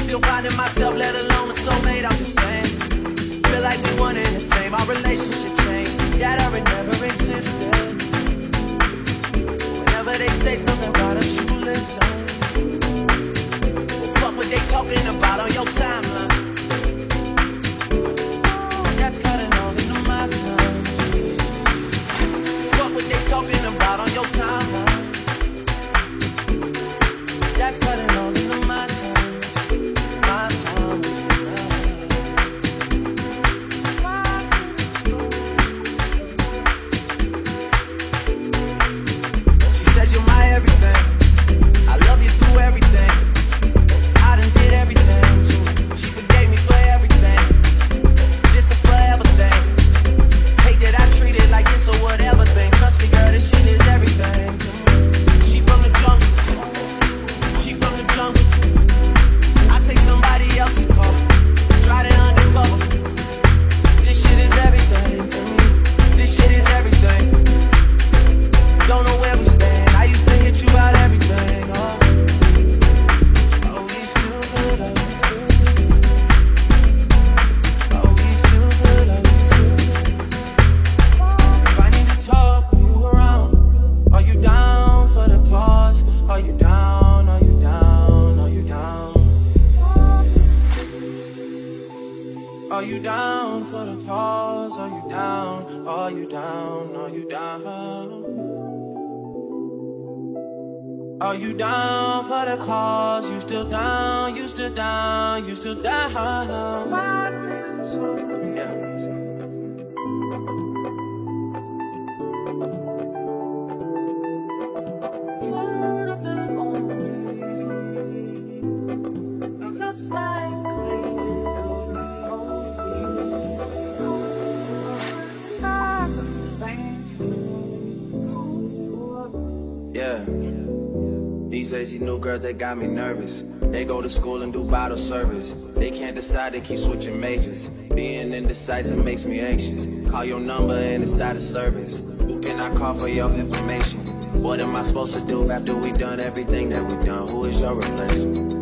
Still finding myself, let alone a soulmate, I'm just saying. Feel like we one and the same, our relationship changed. That or it never existed. Whenever they say something about us, you listen. Well, fuck what they talking about on your timeline. That's cutting all into my time. Fuck what they talking about on your timeline. That's cutting all into my time. My time. She says you're my everything. I love you through everything. I done did everything too. She forgave me for everything. This a forever thing. Hate that I treat it like this or whatever thing. Trust me, girl, this shit is everything to me. She from the jungle. She from the jungle. I take somebody else's car. Try it undercover. This shit is everything to me. This shit is everything. Don't know where we stand. I used to hit you about everything. Oh, we still good. Oh, we still good. If I need to talk, are you around? Are you down for the cause? Are you down? Are you down? Are you down? Are you down for the cause? Are you down? Are you down? Are you down? Are you down for the cause? You still down? You still down? You still down? Yeah. Yeah. These days, these new girls, they got me nervous. They go to school and do bottle service. They can't decide, they keep switching majors. Being indecisive makes me anxious. Call your number and it's out of service. Who can I call for your information? What am I supposed to do after we done everything that we done? Who is your replacement?